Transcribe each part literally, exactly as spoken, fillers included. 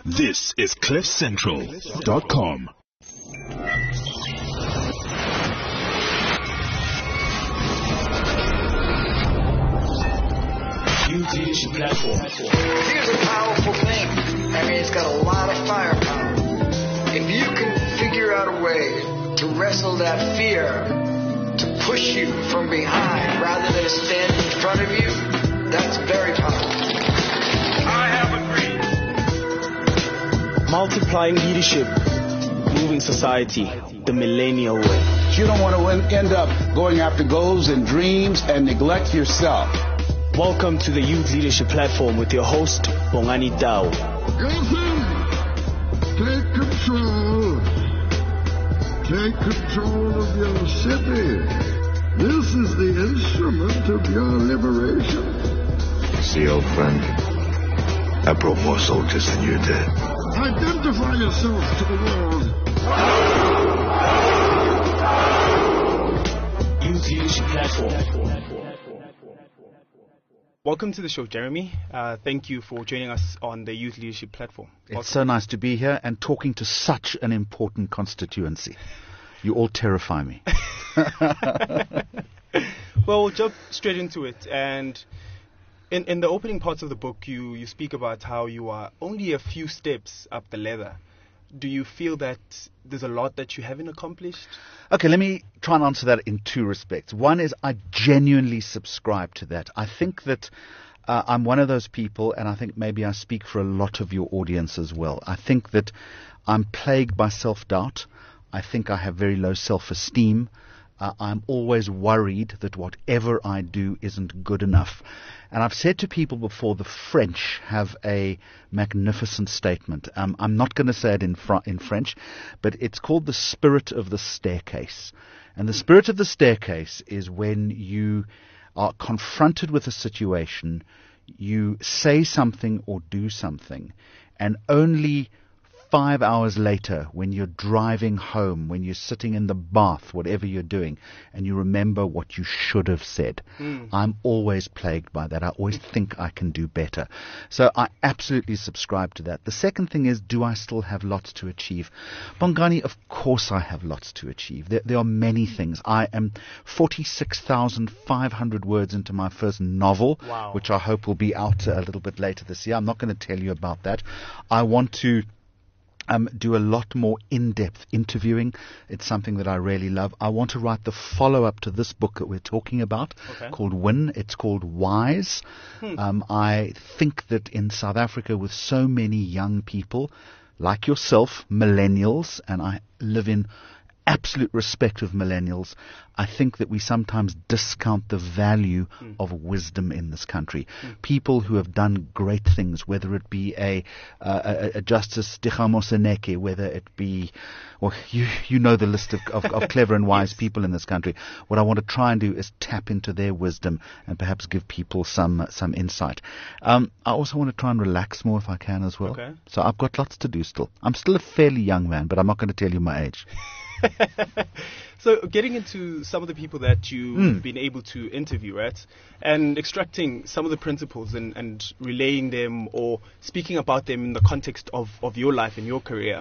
This is cliff central dot com. Youth Leadership Platform. Here's a powerful thing. I mean, it's got a lot of firepower. If you can figure out a way to wrestle that fear, to push you from behind rather than stand in front of you, that's very powerful. I have agreed. Multiplying leadership, moving society the millennial way. You don't want to end up going after goals and dreams and neglect yourself. Welcome to the Youth Leadership Platform with your host, Bongani Tau. Take control. Take control of your city. This is the instrument of your liberation. See, old friend, I brought more soldiers than you did. Identify yourself to the world. Youth Leadership Platform. Welcome to the show, Jeremy. Uh, thank you for joining us on the Youth Leadership Platform. Welcome. It's so nice to be here and talking to such an important constituency. You all terrify me. Well, we'll jump straight into it. And in, in the opening parts of the book, you, you speak about how you are only a few steps up the ladder. Do you feel that there's a lot that you haven't accomplished? Okay, let me try and answer that in two respects. One is I genuinely subscribe to that. I think that uh, I'm one of those people, and I think maybe I speak for a lot of your audience as well. I think that I'm plagued by self-doubt. I think I have very low self-esteem. Uh, I'm always worried that whatever I do isn't good enough. And I've said to people before, the French have a magnificent statement. Um, I'm not going to say it in, fr- in French, but it's called the spirit of the staircase. And the spirit of the staircase is when you are confronted with a situation, you say something or do something, and only five hours later, when you're driving home, when you're sitting in the bath, whatever you're doing, and you remember what you should have said. Mm. I'm always plagued by that. I always think I can do better. So I absolutely subscribe to that. The second thing is, do I still have lots to achieve? Bongani, of course I have lots to achieve. There, there are many things. I am forty-six thousand five hundred words into my first novel, wow. which I hope will be out a little bit later this year. I'm not going to tell you about that. I want to Um, do a lot more in-depth interviewing. It's something that I really love. I want to write the follow-up to this book that we're talking about, okay. called Win. It's called Wise. Hmm. Um, I think that in South Africa, with so many young people like yourself, millennials, and I live in absolute respect of millennials, I think that we sometimes discount the value mm. of wisdom in this country. Mm. People who have done great things, whether it be a, uh, a, a Justice Dikgamo Seneke, whether it be, well, you you know the list of, of, of clever and wise yes. people in this country. What I want to try and do is tap into their wisdom and perhaps give people some some insight. Um, I also want to try and relax more if I can as well. Okay. So I've got lots to do still. I'm still a fairly young man, but I'm not going to tell you my age. So getting into some of the people that you've mm. been able to interview, right, and extracting some of the principles and, and relaying them or speaking about them in the context of, of your life and your career.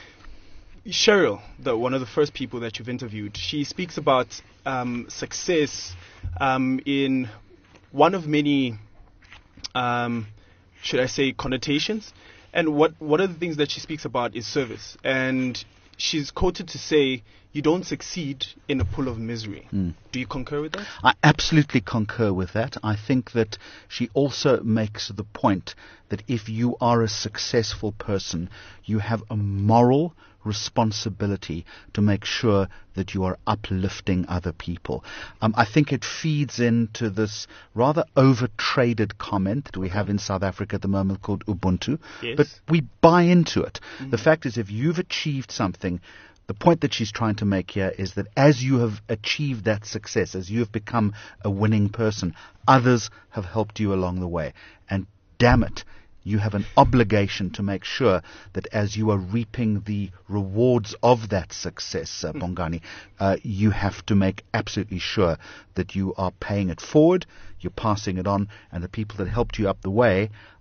Cheryl, the, one of the first people that you've interviewed, she speaks about um, success um, in one of many, um, should I say, connotations. And what one of the things that she speaks about is service. And she's quoted to say, you don't succeed in a pool of misery. Mm. Do you concur with that? I absolutely concur with that. I think that she also makes the point that if you are a successful person, you have a moral responsibility to make sure that you are uplifting other people. Um, I think it feeds into this rather over-traded comment that we have in South Africa at the moment called Ubuntu, yes. but we buy into it. Mm-hmm. The fact is, if you've achieved something, the point that she's trying to make here is that as you have achieved that success, as you have become a winning person, others have helped you along the way. And damn it, you have an obligation to make sure that as you are reaping the rewards of that success, uh, Bongani, uh, you have to make absolutely sure that you are paying it forward, you're passing it on, and the people that helped you up the way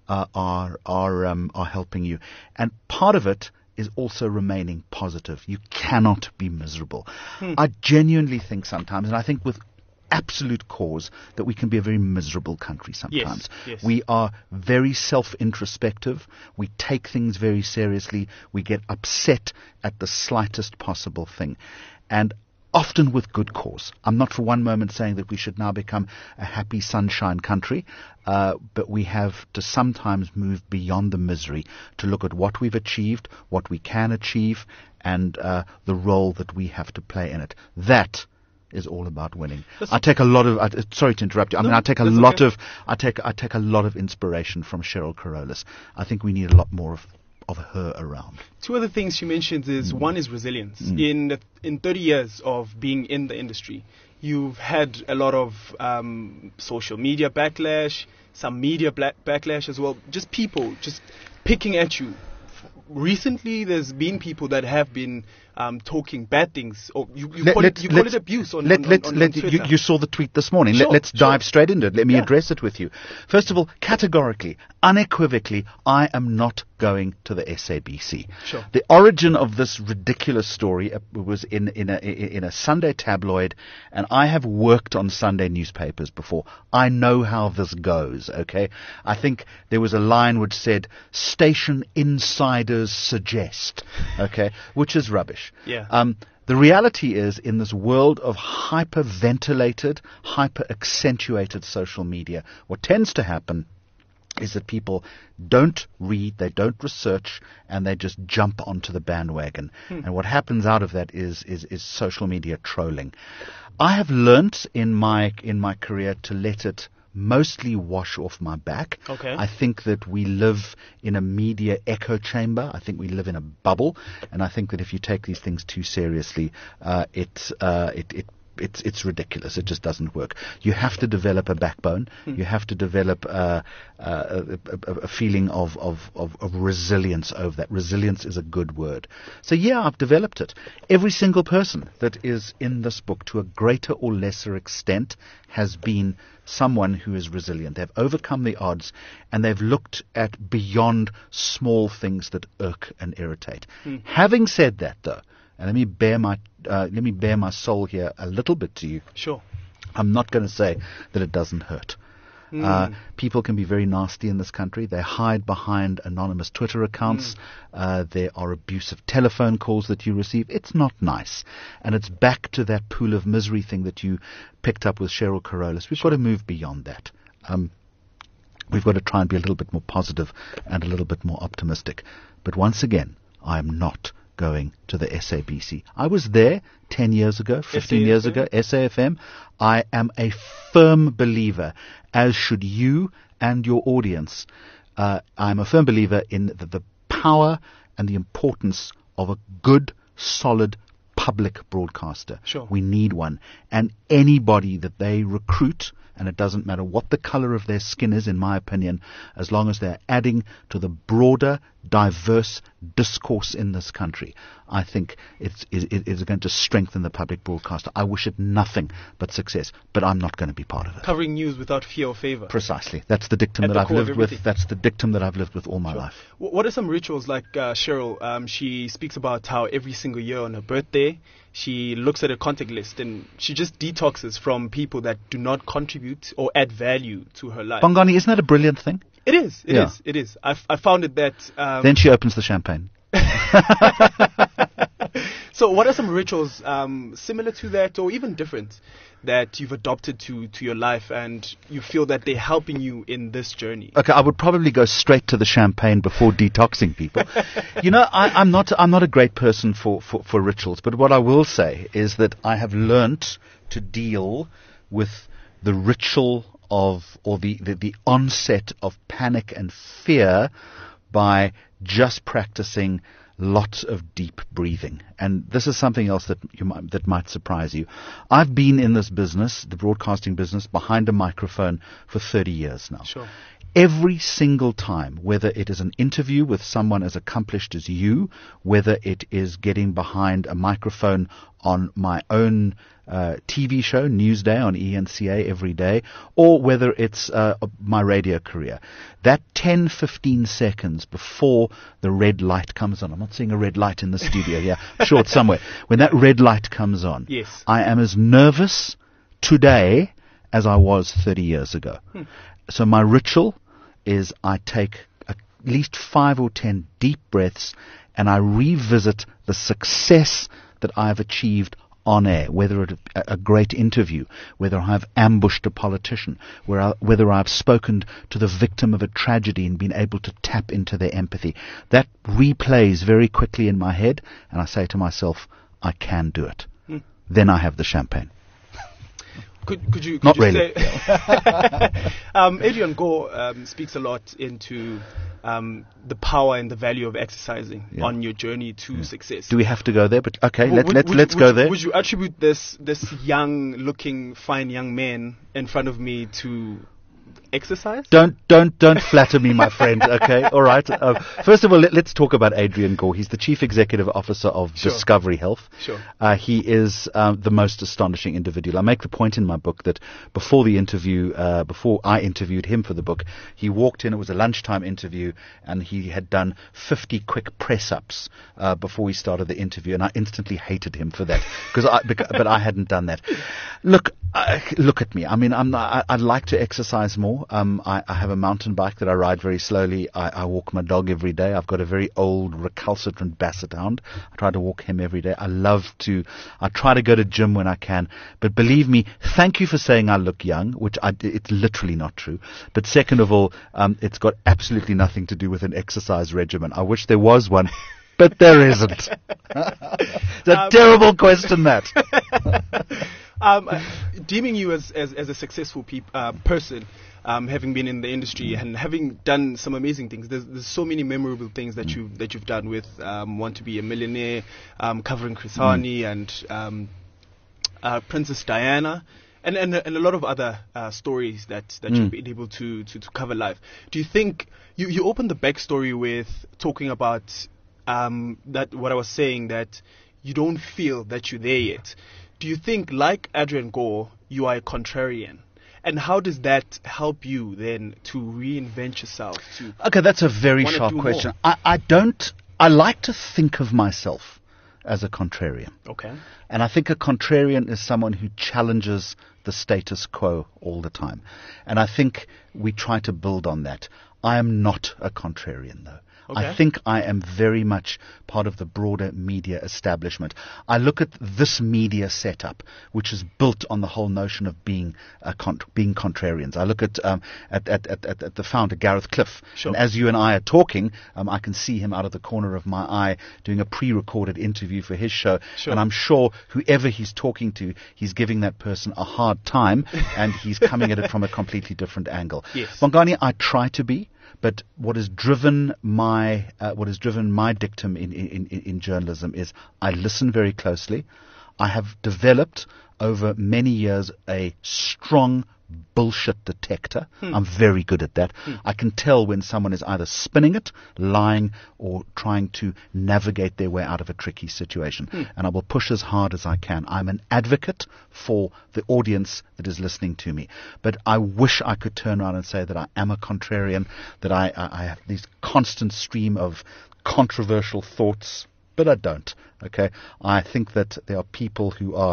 uh, are are um, are helping you. And part of it is also remaining positive. You cannot be miserable. Hmm. I genuinely think sometimes, and I think with absolute cause, that we can be a very miserable country sometimes. Yes, yes. We are very self-introspective. We take things very seriously. We get upset at the slightest possible thing. And often with good cause. I'm not for one moment saying that we should now become a happy sunshine country, uh, but we have to sometimes move beyond the misery to look at what we've achieved, what we can achieve, and uh, the role that we have to play in it. That is all about winning. That's I take a lot of. I, sorry to interrupt you. I no, mean, I take a lot okay. of. I take. I take a lot of inspiration from Cheryl Carolus. I think we need a lot more of. of her around. Two other things she mentions is mm. one is resilience. Mm. In the, in thirty years of being in the industry, you've had a lot of um, social media backlash, some media black backlash as well. Just people just picking at you. Recently, there's been people that have been um, talking bad things, or you, you, let, call, it, you call it abuse on, let, on, let, on, let, on you, you saw the tweet this morning. Sure, let, let's sure. dive straight into it. Let me yeah. address it with you. First of all, categorically, unequivocally, I am not going to the S A B C. Sure. The origin of this ridiculous story was in, in, a, in a Sunday tabloid, and I have worked on Sunday newspapers before. I know how this goes, okay? I think there was a line which said, station insiders suggest, okay, which is rubbish. Yeah. Um, the reality is, in this world of hyper-ventilated, hyper-accentuated social media, what tends to happen is that people don't read, they don't research, and they just jump onto the bandwagon. Hmm. And what happens out of that is, is, is social media trolling. I have learnt in my in my career to let it mostly wash off my back. Okay. I think that we live in a media echo chamber. I think we live in a bubble, and I think that if you take these things too seriously, uh, it, uh, it it it's it's ridiculous. It just doesn't work. You have to develop a backbone. Hmm. You have to develop uh, uh, a, a, a feeling of, of, of, of resilience over that. Resilience is a good word. So yeah, I've developed it. Every single person that is in this book, to a greater or lesser extent, has been someone who is resilient. They've overcome the odds, and they've looked at beyond small things that irk and irritate. Hmm. Having said that, though, and let me bare my uh, let me bare my soul here a little bit to you. Sure. I'm not going to say that it doesn't hurt. Mm. Uh, people can be very nasty in this country. They hide behind anonymous Twitter accounts. Mm. Uh, there are abusive telephone calls that you receive. It's not nice. And it's back to that pool of misery thing that you picked up with Cheryl Carolus. We've sure. got to move beyond that. Um, we've got to try and be a little bit more positive and a little bit more optimistic. But once again, I am not going to the S A B C. I was there ten years ago, fifteen years ago, S A F M. I am a firm believer, as should you and your audience. Uh, I'm a firm believer in the, the power and the importance of a good, solid public broadcaster. Sure. We need one. And anybody that they recruit, and it doesn't matter what the color of their skin is, in my opinion, as long as they're adding to the broader, diverse discourse in this country, I think it's, it is going to strengthen the public broadcaster. I wish it nothing but success, but I'm not going to be part of it. Covering news without fear or favor. Precisely. That's the dictum At that I've lived with. That's the dictum that I've lived with all my sure. life. What are some rituals like uh, Cheryl? Um, she speaks about how every single year on her birthday, she looks at a contact list and she just detoxes from people that do not contribute or add value to her life. Bongani, isn't that a brilliant thing? It is. It yeah. is. It is. I, I found it that. Um, then she opens the champagne. So, what are some rituals um, similar to that, or even different, that you've adopted to, to your life, and you feel that they're helping you in this journey? Okay, I would probably go straight to the champagne before detoxing people. You know, I, I'm not I'm not a great person for, for, for rituals, but what I will say is that I have learnt to deal with the ritual of, or the, the, the onset of panic and fear by just practicing lots of deep breathing. And this is something else that you might, that might surprise you. I've been in this business, the broadcasting business, behind a microphone for thirty years now. Sure. Every single time, whether it is an interview with someone as accomplished as you, whether it is getting behind a microphone on my own uh, T V show, Newsday on E N C A every day, or whether it's uh, my radio career, that ten, fifteen seconds before the red light comes on, I'm not seeing a red light in the studio here, I'm sure it's somewhere, when that red light comes on, yes. I am as nervous today as I was thirty years ago. Hmm. So my ritual is I take at least five or ten deep breaths and I revisit the success that I've achieved on air, whether it a, a great interview, whether I've ambushed a politician, where I, whether I've spoken to the victim of a tragedy and been able to tap into their empathy. That replays very quickly in my head and I say to myself, I can do it. Hmm. Then I have the champagne. Could, could you could not you really? Say um, Adrian Gore um, speaks a lot into um, the power and the value of exercising yeah. on your journey to yeah. success. Do we have to go there? But okay, w- let, would, let, would let's you, go would there. You, would you attribute this this young-looking, fine young man in front of me to exercise? Don't don't don't flatter me, my friend. Okay, all right. Uh, first of all, let, let's talk about Adrian Gore. He's the Chief Executive Officer of sure. Discovery Health. Sure. Uh, he is um, the most astonishing individual. I make the point in my book that before the interview, uh, before I interviewed him for the book, he walked in. It was a lunchtime interview, and he had done fifty quick press-ups uh, before he started the interview, and I instantly hated him for that because I, because, but I hadn't done that. Look, uh, look at me. I mean, I'm not, I, I'd like to exercise more. Um, I, I have a mountain bike that I ride very slowly. I, I walk my dog every day. I've got a very old recalcitrant basset hound. I try to walk him every day. I love to, I try to go to gym when I can. But believe me, thank you for saying I look young, which I, it's literally not true. But second of all, um, it's got absolutely nothing to do with an exercise regimen. I wish there was one. But there isn't. It's a um, terrible question, that. um, uh, deeming you as, as, as a successful peop, uh, person, um, having been in the industry and having done some amazing things, there's, there's so many memorable things that, you, that you've done with um, Want to Be a Millionaire, um, covering Chris Hani mm. and um, uh, Princess Diana. And, and and a lot of other uh, stories that, that mm. you've been able to, to, to cover live. Do you think you, you opened the backstory with talking about um, that what I was saying, that you don't feel that you're there yet? Do you think, like Adrian Gore, you are a contrarian? And how does that help you then to reinvent yourself? To okay, that's a very sharp question. I, I don't. I like to think of myself as a contrarian. Okay. And I think a contrarian is someone who challenges the status quo all the time. And I think we try to build on that. I am not a contrarian, though. Okay. I think I am very much part of the broader media establishment. I look at this media setup, which is built on the whole notion of being uh, con- being contrarians. I look at, um, at, at, at, at, at the founder, Gareth Cliff. Sure. And as you and I are talking, um, I can see him out of the corner of my eye doing a pre-recorded interview for his show. Sure. And I'm sure whoever he's talking to, he's giving that person a hard time, and he's coming at it from a completely different angle. Yes. Bongani, I try to be. But what has driven my uh, what has driven my dictum in, in, in, in journalism is I listen very closely. I have developed over many years a strong bullshit detector. Hmm. I'm very good at that. Hmm. I can tell when someone is either spinning it, lying, or trying to navigate their way out of a tricky situation. Hmm. And I will push as hard as I can. I'm an advocate for the audience that is listening to me. But I wish I could turn around and say that I am a contrarian, that I, I, I have this constant stream of controversial thoughts, but I don't. Okay, I think that there are people who are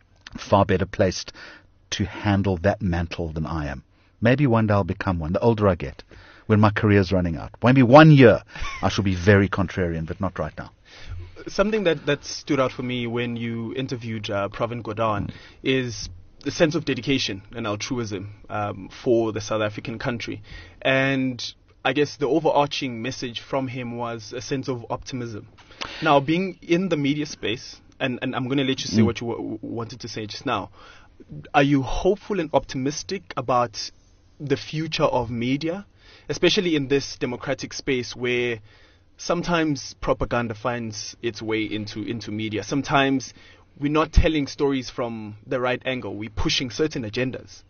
far better placed to handle that mantle than I am. Maybe one day I'll become one, the older I get, when my career's running out. Maybe one year I shall be very contrarian, but not right now. Something that, that stood out for me when you interviewed uh, Pravin Gordhan mm. is the sense of dedication and altruism um, for the South African country. And I guess the overarching message from him was a sense of optimism. Now, being in the media space, and, and I'm going to let you say mm. what you w- wanted to say just now, are you hopeful and optimistic about the future of media, especially in this democratic space where sometimes propaganda finds its way into, into media. Sometimes we're not telling stories from the right angle. We're pushing certain agendas.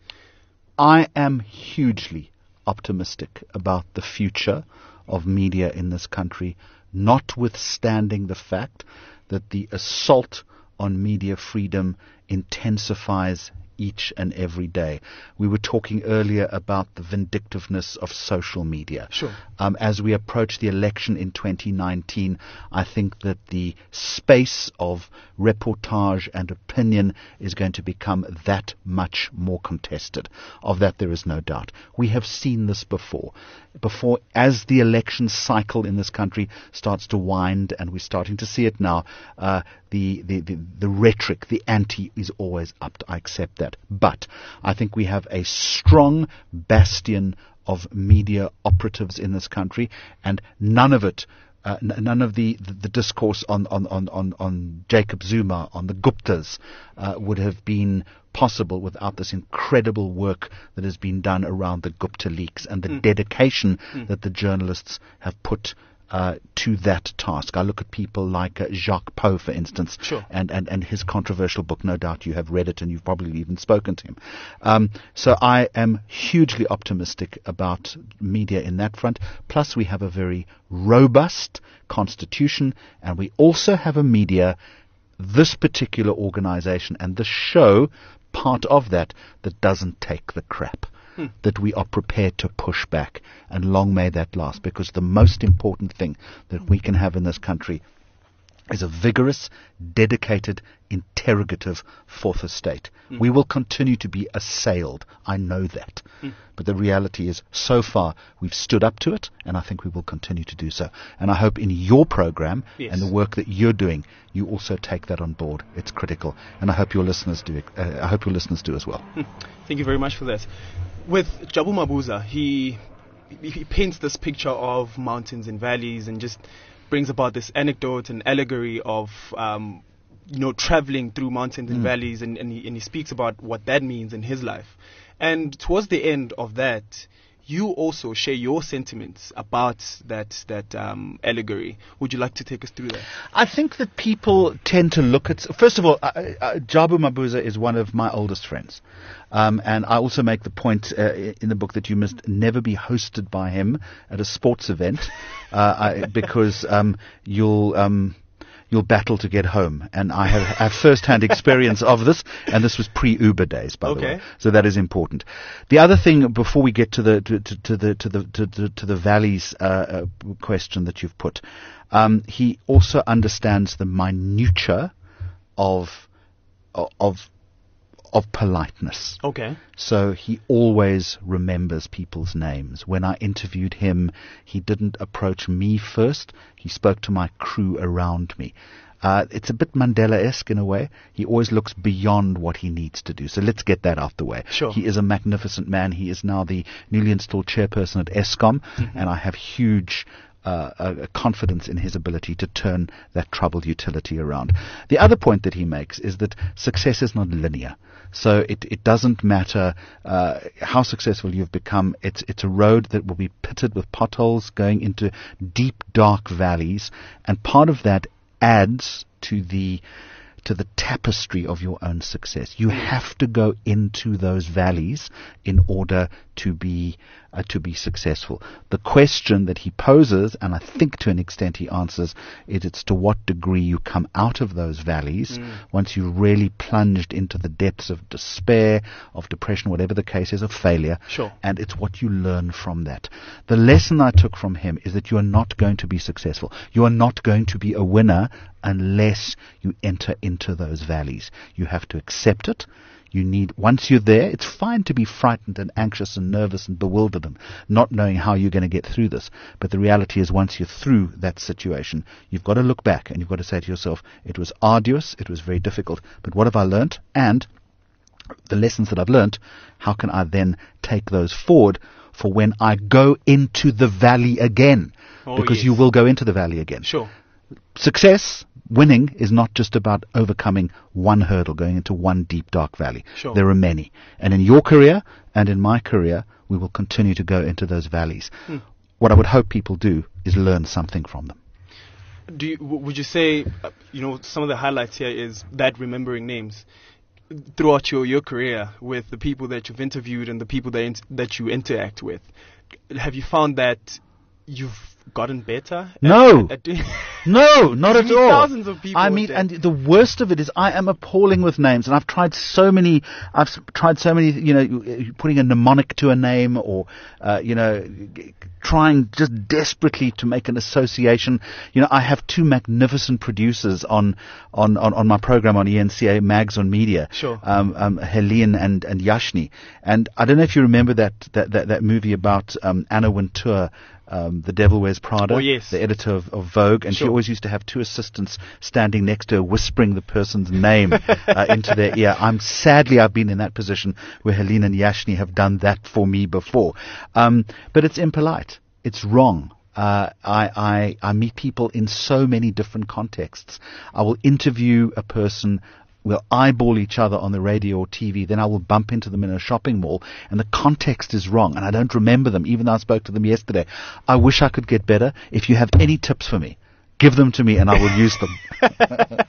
I am hugely optimistic about the future of media in this country, notwithstanding the fact that the assault on media freedom intensifies each and every day. We were talking earlier about the vindictiveness of social media. Sure. Um, as we approach the election in twenty nineteen, I think that the space of reportage and opinion is going to become that much more contested. Of that there is no doubt. We have seen this before. Before, as the election cycle in this country starts to wind, and we're starting to see it now, uh, the, the, the, the rhetoric, the anti is always up. I accept that. But I think we have a strong bastion of media operatives in this country, and none of it, uh, n- none of the, the, the discourse on, on, on, on, on Jacob Zuma, on the Guptas, uh, would have been possible without this incredible work that has been done around the Gupta leaks and the mm. dedication mm. that the journalists have put Uh, to that task. I look at people like uh, Jacques Poe, for instance, sure. and, and, and his controversial book. No doubt you have read it and you've probably even spoken to him. Um, so I am hugely optimistic about media in that front. Plus we have a very robust constitution, and we also have a media, this particular organization and the show, part of that, that doesn't take the crap. That we are prepared to push back, and long may that last, because the most important thing that we can have in this country is a vigorous, dedicated, interrogative fourth estate. Mm. We will continue to be assailed, I know that. Mm. But the reality is, so far, we've stood up to it, and I think we will continue to do so. And I hope in your program yes. and the work that you're doing, you also take that on board. It's critical. And I hope your listeners do it. Uh, I hope your listeners do as well. Mm. Thank you very much for that. With Jabu Mabuza, he he paints this picture of mountains and valleys, and just brings about this anecdote and allegory of um, you know traveling through mountains and mm. valleys, and, and, he, and he speaks about what that means in his life. And towards the end of that, you also share your sentiments about that that um, allegory. Would you like to take us through that? I think that people tend to look at... First of all, uh, uh, Jabu Mabuza is one of my oldest friends. Um, and I also make the point uh, in the book that you must never be hosted by him at a sports event uh, I, because um, you'll... Um, You'll battle to get home, and I have, have first-hand experience of this, and this was pre-Uber days, by okay. the way. So that is important. The other thing, before we get to the to, to, to the to the to, to, to the valleys uh, uh, question that you've put, um, he also understands the minutiae of of of politeness. Okay. So he always remembers people's names. When I interviewed him, he didn't approach me first. He spoke to my crew around me. Uh, it's a bit Mandela-esque in a way. He always looks beyond what he needs to do. So let's get that out the way. Sure. He is a magnificent man. He is now the newly installed chairperson at Eskom, mm-hmm. and I have huge Uh, a, a confidence in his ability to turn that troubled utility around. The other point that he makes is that success is not linear. So it, it doesn't matter uh, how successful you've become. It's it's a road that will be pitted with potholes going into deep, dark valleys, and part of that adds to the to the tapestry of your own success. You have to go into those valleys in order to be uh, to be successful. The question that he poses, and I think to an extent he answers, is it's to what degree you come out of those valleys mm. once you really plunged into the depths of despair, of depression, whatever the case is, of failure. Sure. And it's what you learn from that. The lesson I took from him is that you are not going to be successful. You are not going to be a winner unless you enter into those valleys. You have to accept it. You need, once you're there, it's fine to be frightened and anxious and nervous and bewildered and not knowing how you're going to get through this. But the reality is, once you're through that situation, you've got to look back and you've got to say to yourself, it was arduous, it was very difficult, but what have I learnt? And the lessons that I've learnt, how can I then take those forward for when I go into the valley again? Oh, because yes. you will go into the valley again. Sure. Success, winning, is not just about overcoming one hurdle, going into one deep, dark valley. Sure. There are many. And in your career and in my career, we will continue to go into those valleys. Hmm. What I would hope people do is learn something from them. Do you, w- would you say, uh, you know, some of the highlights here is that remembering names throughout your, your career with the people that you've interviewed and the people that int- that you interact with? Have you found that you've gotten better? No. At, at doing No, not You at meet all. thousands of people I a mean, day. and the worst of it is I am appalling with names, and I've tried so many, I've s- tried so many, you know, putting a mnemonic to a name or, uh, you know, g- trying just desperately to make an association. You know, I have two magnificent producers on, on, on, on my program on E N C A, Mags on Media. Sure. Um, um, Helene and, and Yashni. And I don't know if you remember that, that, that, that movie about, um, Anna Wintour, um, The Devil Wears Prada. Oh, yes. The editor of, of Vogue, and she Sure. always used to have two assistants standing next to her, whispering the person's name uh, into their ear. I'm sadly I've been in that position where Helene and Yashni have done that for me before, um, but it's impolite. It's wrong. Uh, I, I I meet people in so many different contexts. I will interview a person. We'll eyeball each other on the radio or T V, then I will bump into them in a shopping mall, and the context is wrong, and I don't remember them, even though I spoke to them yesterday. I wish I could get better. If you have any tips for me, give them to me, and I will use them.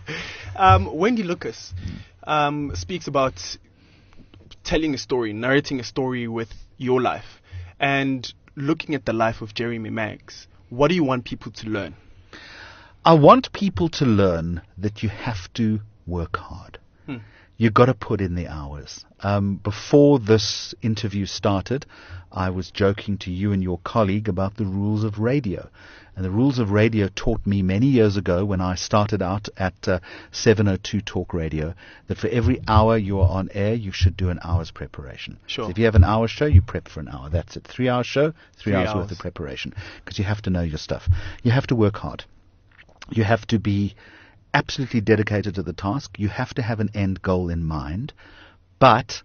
um, Wendy Lucas um, speaks about telling a story, narrating a story with your life, and looking at the life of Jeremy Maggs. What do you want people to learn? I want people to learn that you have to work hard. Hmm. You've got to put in the hours. Um, before this interview started, I was joking to you and your colleague about the rules of radio. And the rules of radio taught me many years ago when I started out at uh, seven oh two Talk Radio that for every hour you are on air, you should do an hour's preparation. Sure. So if you have an hour show, you prep for an hour. That's it. Three hour show, three, Three hours, hours. worth of preparation. Because you have to know your stuff. You have to work hard. You have to be absolutely dedicated to the task. You have to have an end goal in mind, but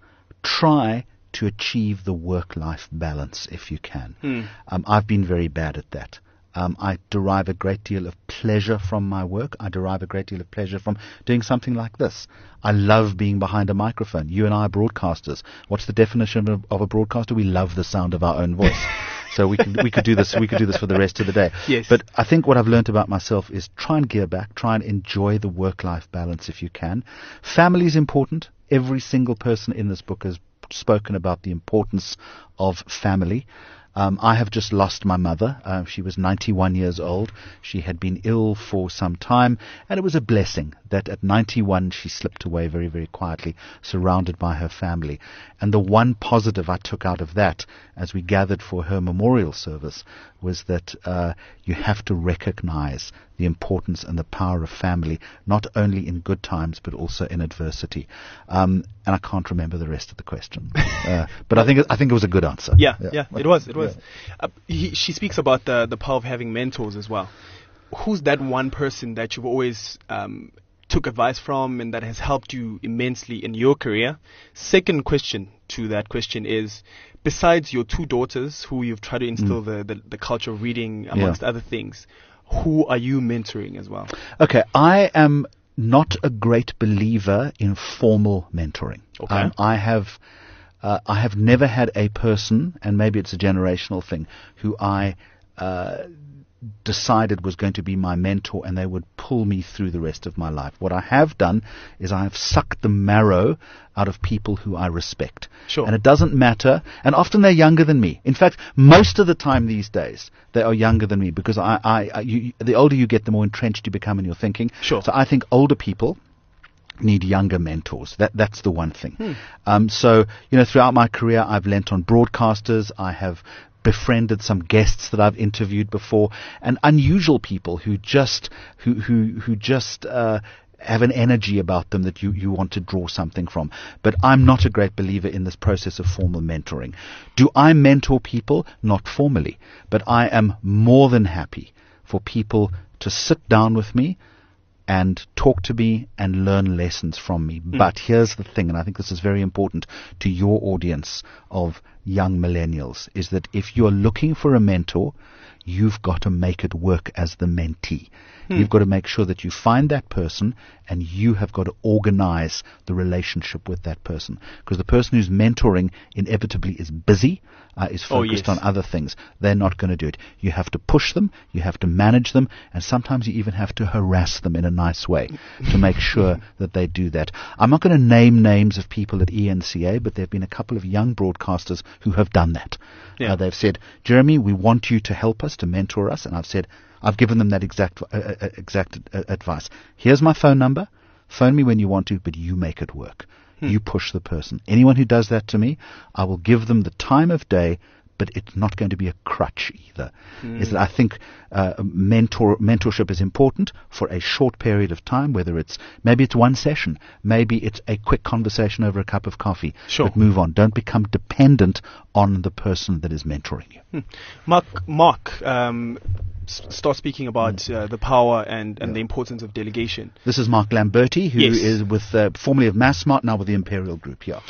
try to achieve the work-life balance if you can. Hmm. Um, I've been very bad at that. Um, I derive a great deal of pleasure from my work. I derive a great deal of pleasure from doing something like this. I love being behind a microphone. You and I are broadcasters. What's the definition of, of a broadcaster? We love the sound of our own voice. So we could we could do this we could do this for the rest of the day. Yes. But I think what I've learned about myself is try and gear back, try and enjoy the work-life balance if you can. Family is important. Every single person in this book has spoken about the importance of family. Um, I have just lost my mother. Uh, she was ninety-one years old. She had been ill for some time, and it was a blessing that at ninety-one she slipped away very, very quietly, surrounded by her family. And the one positive I took out of that, as we gathered for her memorial service, was that uh, you have to recognize the importance and the power of family, not only in good times but also in adversity. Um, and I can't remember the rest of the question, uh, but I think it, I think it was a good answer. Yeah, yeah, yeah it was, it was. Yeah. Uh, he, she speaks about the the power of having mentors as well. Who's that one person that you've always um, took advice from and that has helped you immensely in your career? Second question to that question is, besides your two daughters who you've tried to instill mm. the, the, the culture of reading amongst yeah. other things, who are you mentoring as well? Okay, I am not a great believer in formal mentoring. Okay. Um, I have uh, I have never had a person, and maybe it's a generational thing, who I uh, decided was going to be my mentor and they would pull me through the rest of my life. What I have done is I have sucked the marrow out of people who I respect. Sure. And it doesn't matter, and often they're younger than me. In fact, most of the time these days, they are younger than me because I, I, I you, the older you get, the more entrenched you become in your thinking. Sure. So I think older people need younger mentors. That that's the one thing. Hmm. Um, so, you know, throughout my career, I've lent on broadcasters. I have befriended some guests that I've interviewed before, and unusual people who just who who who just uh, have an energy about them that you, you want to draw something from. But I'm not a great believer in this process of formal mentoring. Do I mentor people? Not formally, but I am more than happy for people to sit down with me and talk to me and learn lessons from me. Mm. But here's the thing, and I think this is very important to your audience of young millennials is that if you're looking for a mentor, you've got to make it work as the mentee. Hmm. You've got to make sure that you find that person and you have got to organize the relationship with that person. Because the person who's mentoring inevitably is busy, uh, is focused oh, yes. on other things. They're not going to do it. You have to push them, you have to manage them, and sometimes you even have to harass them in a nice way to make sure that they do that. I'm not going to name names of people at E N C A, but there have been a couple of young broadcasters who have done that. Yeah. Uh, they've said, Jeremy, we want you to help us, to mentor us. And I've said, I've given them that exact uh, uh, exact uh, advice. Here's my phone number. Phone me when you want to, but you make it work. Hmm. You push the person. Anyone who does that to me, I will give them the time of day, but it's not going to be a crutch either. Mm. Is that I think uh, mentor mentorship is important for a short period of time, whether it's maybe it's one session, maybe it's a quick conversation over a cup of coffee. Sure. But move on. Don't become dependent on the person that is mentoring you. Hmm. Mark, Mark um, s- start speaking about mm. uh, the power and, and yeah. the importance of delegation. This is Mark Lamberti, who yes. is with uh, formerly of MassSmart, now with the Imperial Group. Yeah.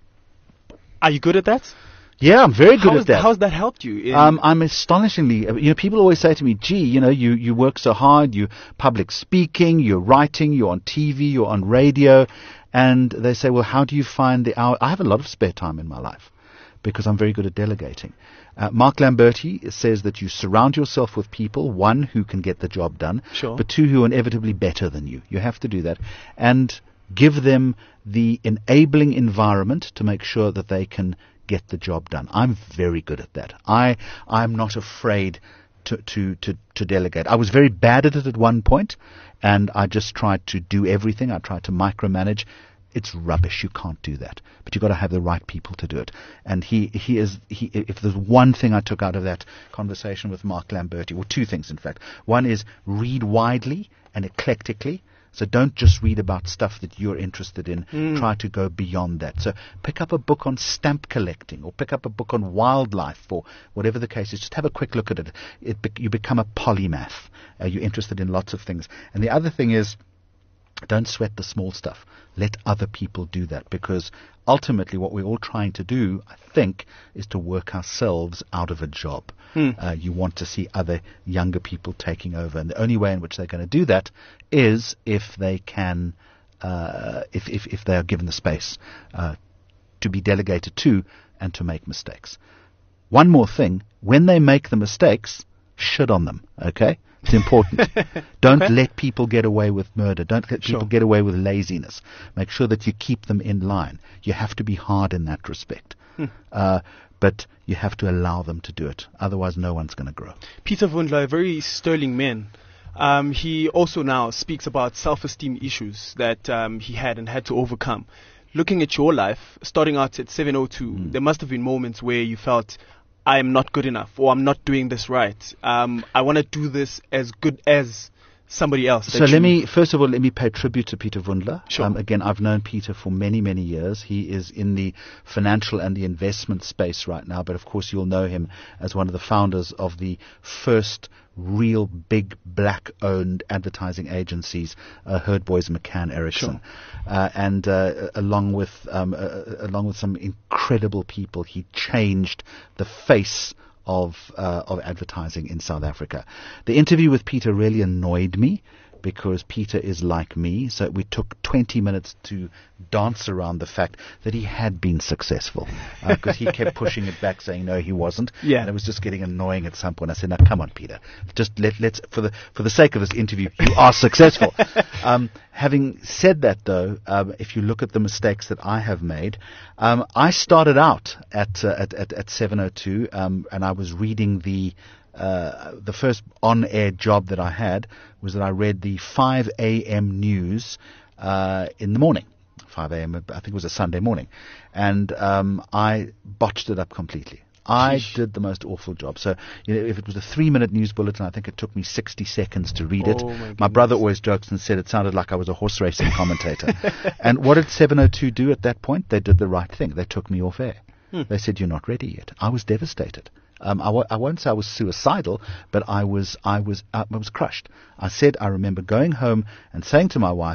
Are you good at that? Yeah, I'm very good how at that. How's that helped you? In um, I'm astonishingly, you know, people always say to me, gee, you know, you, you work so hard, you public speaking, you're writing, you're on T V, you're on radio, and they say, well, how do you find the hour? I have a lot of spare time in my life because I'm very good at delegating. Uh, Mark Lamberti says that you surround yourself with people, one, who can get the job done, sure. but two, who are inevitably better than you. You have to do that. And give them the enabling environment to make sure that they can get the job done. I'm very good at that. I, I'm not afraid to, to, to, to delegate. I was very bad at it at one point, and I just tried to do everything. I tried to micromanage. It's rubbish. You can't do that. But you've got to have the right people to do it. And he, he is, he, if there's one thing I took out of that conversation with Mark Lamberti, or two things in fact. One is read widely and eclectically. So don't just read about stuff that you're interested in. Mm. Try to go beyond that. So pick up a book on stamp collecting, or pick up a book on wildlife, or whatever the case is. Just have a quick look at it. it be, you become a polymath. Uh, you're interested in lots of things. And the other thing is, don't sweat the small stuff. Let other people do that, because ultimately what we're all trying to do, I think, is to work ourselves out of a job. Hmm. Uh, you want to see other younger people taking over, and the only way in which they're going to do that is if they can, uh, if, if if they are given the space uh, to be delegated to and to make mistakes. One more thing: when they make the mistakes, shit on them. Okay. It's important. Don't okay. let people get away with murder. Don't let people sure. get away with laziness. Make sure that you keep them in line. You have to be hard in that respect. Hmm. Uh, but you have to allow them to do it. Otherwise, no one's going to grow. Peter Wundler, a very sterling man. Um, he also now speaks about self-esteem issues that um, he had and had to overcome. Looking at your life, starting out at seven oh two, mm. there must have been moments where you felt, I am not good enough, or I'm not doing this right. Um, I want to do this as good as somebody else. So let me, first of all, let me pay tribute to Peter Wundler. Sure. Um, again, I've known Peter for many, many years. He is in the financial and the investment space right now, but of course you'll know him as one of the founders of the first real big black-owned advertising agencies, uh, Herd Boys, McCann Erickson, sure. uh, and uh, along with um, uh, along with some incredible people, he changed the face of uh, of advertising in South Africa. The interview with Peter really annoyed me, because Peter is like me, so we took twenty minutes to dance around the fact that he had been successful, because uh, he kept pushing it back, saying no, he wasn't. Yeah. And it was just getting annoying at some point. I said, now come on, Peter, just let, let's for the for the sake of this interview, you are successful. um, having said that, though, um, if you look at the mistakes that I have made, um, I started out at uh, at, at at seven oh two, um, and I was reading the. Uh, the first on-air job that I had was that I read the five a.m. news uh, in the morning. five a.m. I think it was a Sunday morning. And um, I botched it up completely. I Sheesh. did the most awful job. So, you know, if it was a three-minute news bulletin, I think it took me sixty seconds to read oh it. My, my brother always jokes and said it sounded like I was a horse racing commentator. And what did seven oh two do at that point? They did the right thing. They took me off air. Hmm. They said, you're not ready yet. I was devastated. Um, I, w- I won't say I was suicidal, but I was, I was, uh, I was crushed. I said, I remember going home and saying to my wife,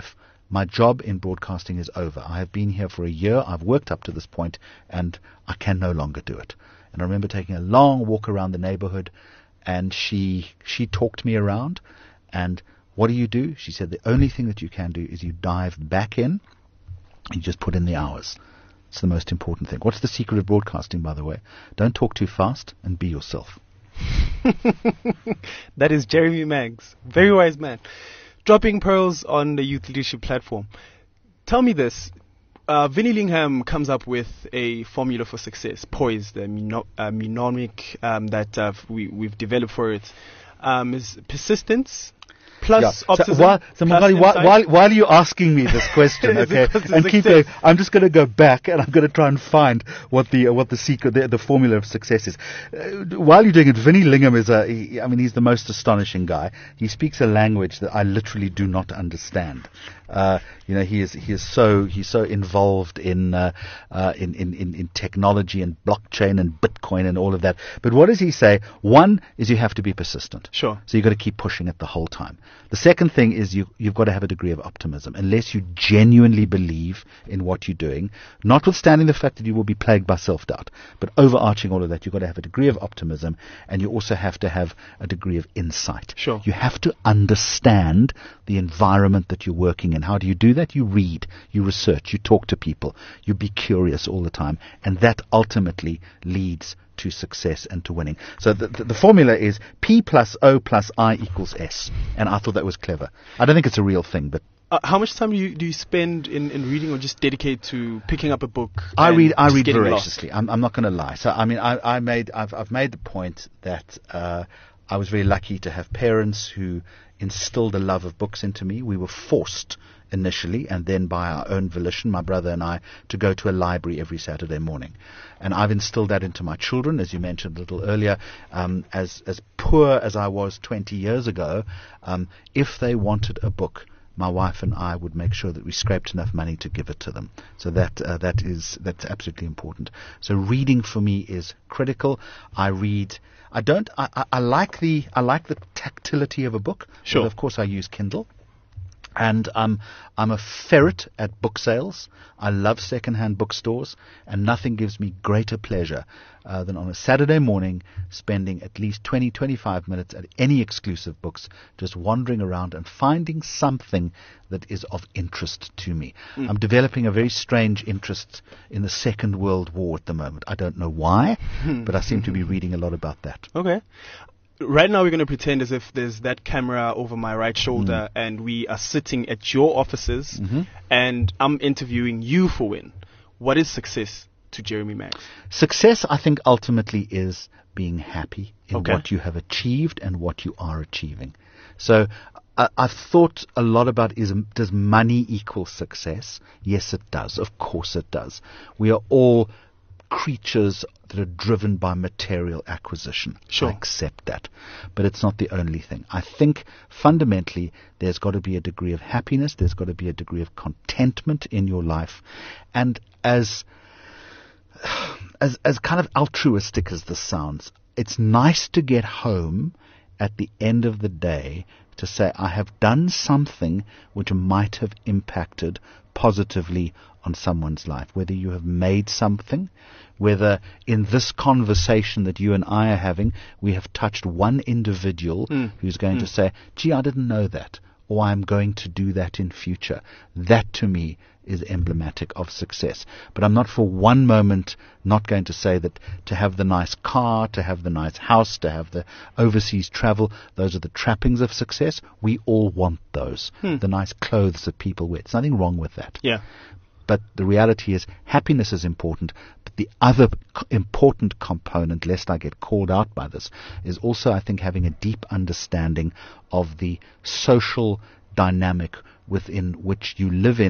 my job in broadcasting is over. I have been here for a year. I've worked up to this point, and I can no longer do it. And I remember taking a long walk around the neighborhood, and she she talked me around. And what do you do? She said, the only thing that you can do is you dive back in. You just put in the hours. It's the most important thing. What's the secret of broadcasting, by the way? Don't talk too fast and be yourself. That is Jeremy Maggs. Very wise man. Dropping pearls on the youth leadership platform. Tell me this. Uh, Vinnie Lingham comes up with a formula for success, poise, the mno- uh, mnemonic um, that uh, we, we've developed for it. Um, is persistence plus yeah. optimism. So, while, so plus Magali, while, while, while you're asking me this question, okay, and keep going, I'm just going to go back and I'm going to try and find what the uh, what the secret, the, the formula of success is. Uh, while you're doing it, Vinnie Lingham is a, he, I mean, he's the most astonishing guy. He speaks a language that I literally do not understand. Uh, you know, he is he is so he's so involved in, uh, uh, in in in in technology and blockchain and Bitcoin and all of that. But what does he say? One is you have to be persistent. Sure. So you've got to keep pushing it the whole time. The second thing is you you've got to have a degree of optimism, unless you genuinely believe in what you're doing. Notwithstanding the fact that you will be plagued by self-doubt, but overarching all of that, you've got to have a degree of optimism, and you also have to have a degree of insight. Sure. You have to understand the environment that you're working in. And how do you do that? You read, you research, you talk to people, you be curious all the time, and that ultimately leads to success and to winning. So the, the, the formula is P plus O plus I equals S, and I thought that was clever. I don't think it's a real thing, but uh, how much time do you do you spend in, in reading, or just dedicate to picking up a book? I read I just read getting voraciously. I'm, I'm not going to lie. So I mean, I, I made I've I've made the point that uh, I was very lucky to have parents who instilled a love of books into me. We were forced initially, and then by our own volition, my brother and I, to go to a library every Saturday morning. And I've instilled that into my children, as you mentioned a little earlier. Um, as as poor as I was twenty years ago, um, if they wanted a book, my wife and I would make sure that we scraped enough money to give it to them. So that uh, that is that's absolutely important. So reading for me is critical. I read. I don't. I, I, I like the. I like the tactility of a book. Sure. But of course, I use Kindle. And um, I'm a ferret at book sales. I love second-hand bookstores, and nothing gives me greater pleasure uh, than on a Saturday morning spending at least twenty, twenty-five minutes at any exclusive books, just wandering around and finding something that is of interest to me. Mm. I'm developing a very strange interest in the Second World War at the moment. I don't know why, but I seem to be reading a lot about that. Okay. Right now we're going to pretend as if there's that camera over my right shoulder, mm. and we are sitting at your offices, mm-hmm. and I'm interviewing you for Win. What is success to Jeremy Maggs? Success, I think, ultimately is being happy in okay. what you have achieved and what you are achieving. So I, I've thought a lot about, is does money equal success? Yes, it does. Of course it does. We are all creatures that are driven by material acquisition. Sure. I accept that. But it's not the only thing. I think fundamentally there's got to be a degree of happiness, there's got to be a degree of contentment in your life. And as as as kind of altruistic as this sounds, it's nice to get home at the end of the day to say, I have done something which might have impacted positively on someone's life. Whether you have made something, whether in this conversation that you and I are having, we have touched one individual mm. who's going mm. to say, gee, I didn't know that, or I'm going to do that in future. That to me is emblematic of success. But I'm not for one moment not going to say that to have the nice car, to have the nice house, to have the overseas travel, those are the trappings of success. We all want those. Hmm. The nice clothes that people wear. There's nothing wrong with that. Yeah. But the reality is happiness is important. But the other c- important component, lest I get called out by this, is also, I think, having a deep understanding of the social dynamic within which you live in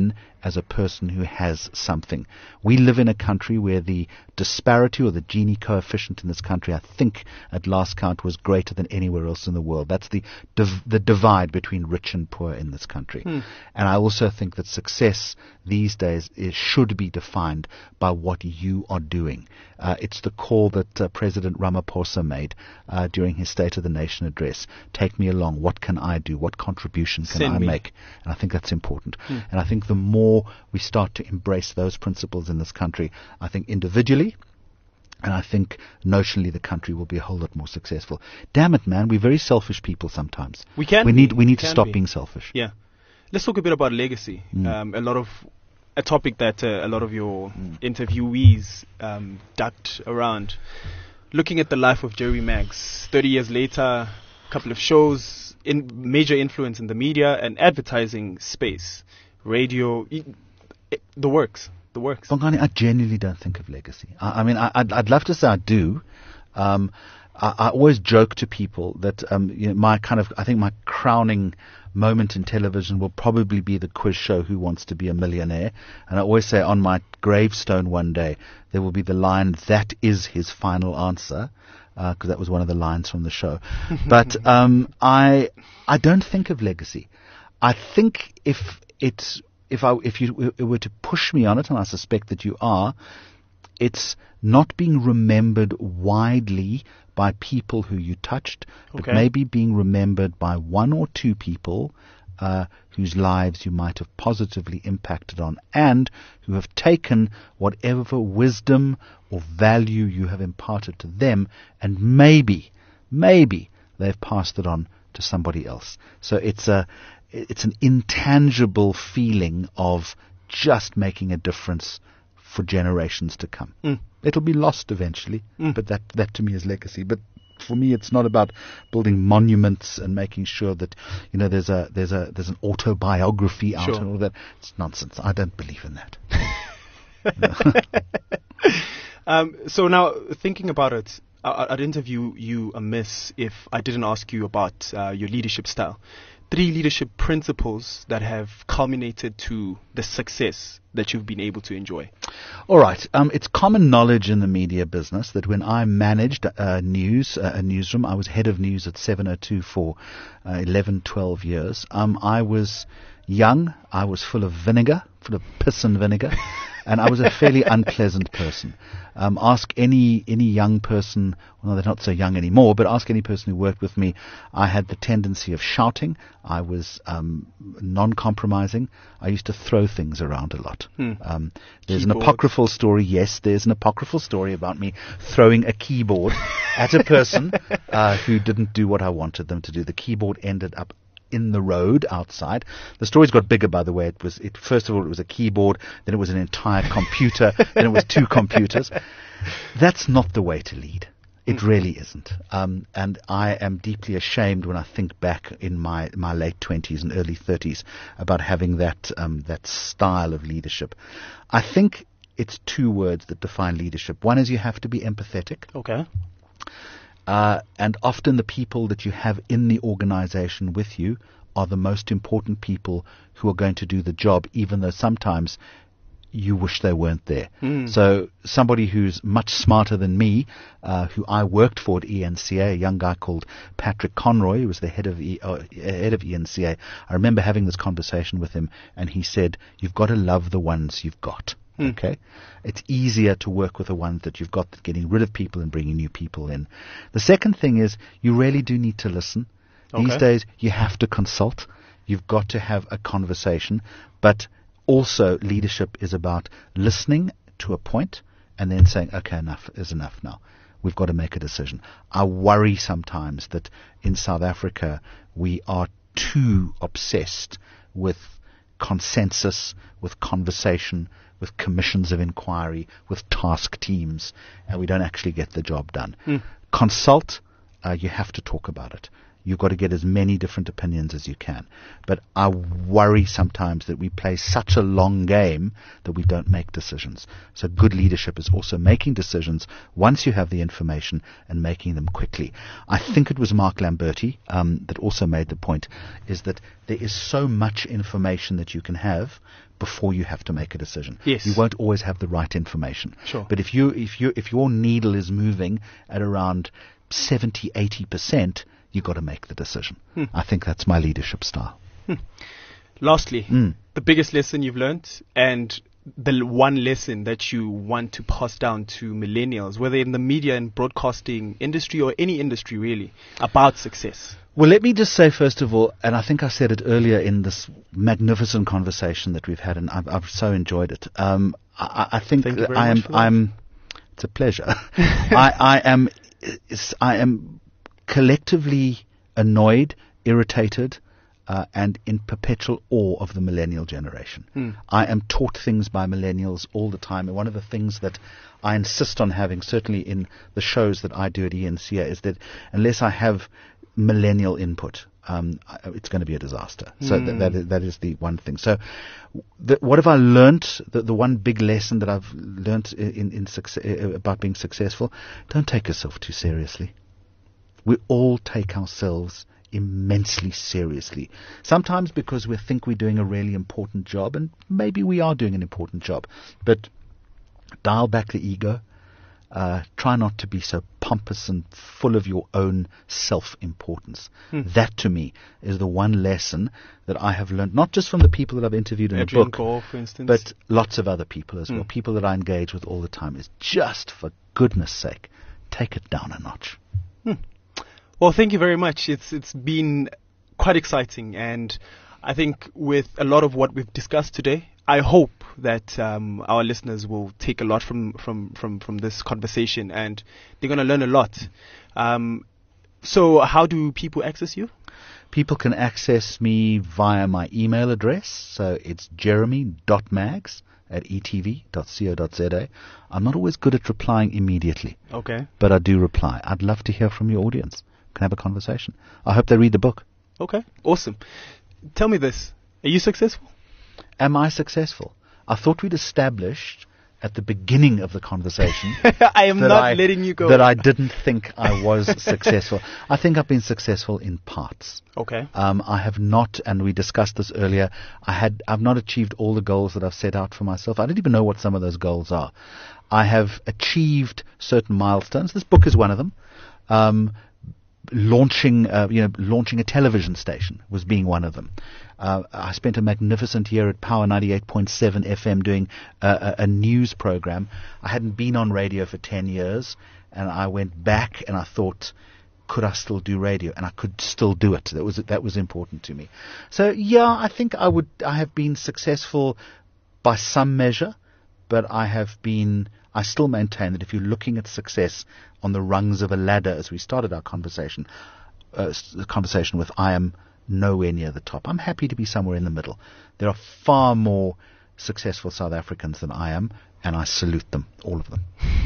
as a person who has something. We live in a country where the disparity or the Gini coefficient in this country, I think at last count, was greater than anywhere else in the world. That's the div- the divide between rich and poor in this country. Hmm. And I also think that success these days is, should be defined by what you are doing. Uh, it's the call that uh, President Ramaphosa made uh, during his State of the Nation address. Take me along. What can I do? What contribution can Send I me. make? And I think that's important. Hmm. And I think the more we start to embrace those principles in this country, I think individually, and I think notionally the country will be a whole lot more successful. Damn it, man, we're very selfish people sometimes. We can We be. need we need We to can stop be. being selfish. Yeah. Let's talk a bit about legacy. Mm. Um, a lot of a topic that uh, a lot of your mm. interviewees um, ducked around. Looking at the life of Jerry Maggs, thirty years later, a couple of shows, in major influence in the media and advertising space, radio, e- e- the works, the works. Bongani, I genuinely don't think of legacy. I, I mean, I, I'd, I'd love to say I do. Um, I, I always joke to people that um, you know, my kind of, I think my crowning moment in television will probably be the quiz show Who Wants to Be a Millionaire. And I always say on my gravestone one day there will be the line, that is his final answer, because uh, that was one of the lines from the show. But um, I I don't think of legacy. I think if it's if I if you were to push me on it, and I suspect that you are, it's not being remembered widely by people who you touched, but Okay. maybe being remembered by one or two people uh, whose lives you might have positively impacted on, and who have taken whatever wisdom or value you have imparted to them, and maybe, maybe they've passed it on to somebody else. So it's a, it's an intangible feeling of just making a difference for generations to come. Mm. It'll be lost eventually, Mm. but that, that to me is legacy. But for me, it's not about building monuments and making sure that, you know, there's a there's a there's an autobiography out Sure. and all that. It's nonsense. I don't believe in that. Um, so now, thinking about it, I- I'd interview you amiss if I didn't ask you about uh, your leadership style. Three leadership principles that have culminated to the success that you've been able to enjoy. All right. Um, it's common knowledge in the media business that when I managed uh, news, uh, a newsroom, I was head of news at seven oh two for uh, eleven, twelve years. Um, I was young. I was full of vinegar, full of piss and vinegar. And I was a fairly unpleasant person. Um, ask any any young person, well, they're not so young anymore, but ask any person who worked with me. I had the tendency of shouting. I was um, non-compromising. I used to throw things around a lot. Hmm. Um, there's Keyboard. an apocryphal story. Yes, there's an apocryphal story about me throwing a keyboard at a person uh, who didn't do what I wanted them to do. The keyboard ended up in the road outside. The story's got bigger, by the way. It was, it, first of all, it was a keyboard, then it was an entire computer, then it was two computers. That's not the way to lead. It really isn't. Um, and I am deeply ashamed when I think back in my, my late twenties and early thirties about having that, um, that style of leadership. I think it's two words that define leadership. One is you have to be empathetic. Okay. Uh, and often the people that you have in the organization with you are the most important people who are going to do the job, even though sometimes you wish they weren't there. Mm. So somebody who's much smarter than me, uh, who I worked for at E N C A, a young guy called Patrick Conroy, who was the head of e, uh, head of E N C A, I remember having this conversation with him, and he said, "You've got to love the ones you've got." Mm. Okay, it's easier to work with the ones that you've got, getting rid of people and bringing new people in. The second thing is you really do need to listen. These Okay. days you have to consult. You've got to have a conversation, but also leadership is about listening to a point and then saying, okay, enough is enough now. We've got to make a decision. I worry sometimes that in South Africa we are too obsessed with consensus, with conversation, with commissions of inquiry, with task teams, and we don't actually get the job done. Mm. Consult, uh, you have to talk about it. You've got to get as many different opinions as you can. But I worry sometimes that we play such a long game that we don't make decisions. So good leadership is also making decisions once you have the information and making them quickly. I think it was Mark Lamberti um, that also made the point, is that there is so much information that you can have before you have to make a decision. Yes. You won't always have the right information. Sure. But if you if you if your needle is moving at around seventy, eighty percent, you've got to make the decision. Hmm. I think that's my leadership style. Hmm. Lastly, mm. the biggest lesson you've learned and the one lesson that you want to pass down to millennials, whether in the media and broadcasting industry or any industry really, about success. Well, let me just say, first of all, and I think I said it earlier in this magnificent conversation that we've had, and I've, I've so enjoyed it. Um, I, I think Thank you very I am, much for that. I'm, it's a pleasure. I, I am, I am collectively annoyed, irritated, uh, and in perpetual awe of the millennial generation. Hmm. I am taught things by millennials all the time, and one of the things that I insist on having, certainly in the shows that I do at E N C A, is that unless I have millennial input, um, it's going to be a disaster. So Mm. th- that, is, that is the one thing. So the, what have I learnt? The, the one big lesson that I've learnt in, in success, about being successful, don't take yourself too seriously. We all take ourselves immensely seriously. Sometimes because we think we're doing a really important job, and maybe we are doing an important job, but dial back the ego. Uh, try not to be so pompous and full of your own self-importance. Hmm. That, to me, is the one lesson that I have learned, not just from the people that I've interviewed in Adrian the book, Gore, for instance. but lots of other people as Hmm. well. People that I engage with all the time, is just, for goodness sake, take it down a notch. Hmm. Well, thank you very much. It's it's been quite exciting, and I think with a lot of what we've discussed today, I hope that um, our listeners will take a lot from, from, from, from this conversation, and they're going to learn a lot. Um, so how do people access you? People can access me via my email address. So it's jeremy dot mags at e t v dot co dot z a. I'm not always good at replying immediately, Okay. but I do reply. I'd love to hear from your audience. We can have a conversation. I hope they read the book. Okay. Awesome. Tell me this. Are you successful? Am I successful? I thought we'd established at the beginning of the conversation I am that not I, letting you go. that I didn't think I was successful. I think I've been successful in parts. Okay. Um, I have not, and we discussed this earlier, I had, I've not achieved all the goals that I've set out for myself. I don't even know what some of those goals are. I have achieved certain milestones. This book is one of them. Um, launching, uh, you know, launching a television station was being one of them. Uh, I spent a magnificent year at Power ninety-eight point seven F M doing uh, a, a news program. I hadn't been on radio for ten years, and I went back and I thought, could I still do radio? And I could still do it. That was that was important to me. So yeah, I think I would. I have been successful by some measure, but I have been. I still maintain that if you're looking at success on the rungs of a ladder, as we started our conversation, uh, the conversation with, I am nowhere near the top. I'm happy to be somewhere in the middle. There are far more successful South Africans than I am, and I salute them, all of them.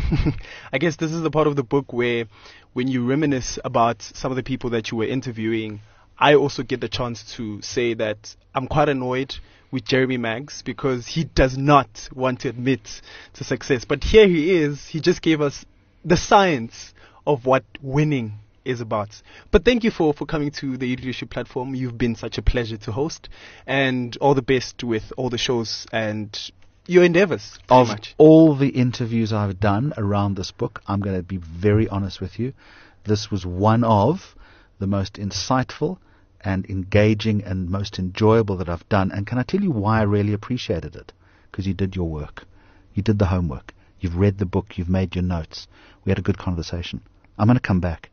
I guess this is the part of the book where when you reminisce about some of the people that you were interviewing, I also get the chance to say that I'm quite annoyed with Jeremy Maggs because he does not want to admit to success. But here he is. He just gave us the science of what winning is about. But thank you for, for coming to the Leadership Platform. You've been such a pleasure to host, and all the best with all the shows and your endeavors. Of much. all the interviews I've done around this book, I'm going to be very honest with you. This was one of the most insightful and engaging and most enjoyable that I've done. And can I tell you why I really appreciated it? Because you did your work. You did the homework. You've read the book. You've made your notes. We had a good conversation. I'm going to come back.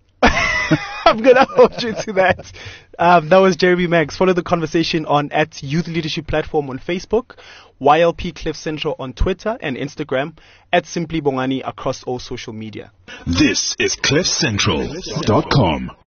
I'm going to hold you to that. Um, that was Jeremy Maggs. Follow the conversation on at Youth Leadership Platform on Facebook, Y L P Cliff Central on Twitter and Instagram, at Simply Bongani across all social media. This is cliff central dot com.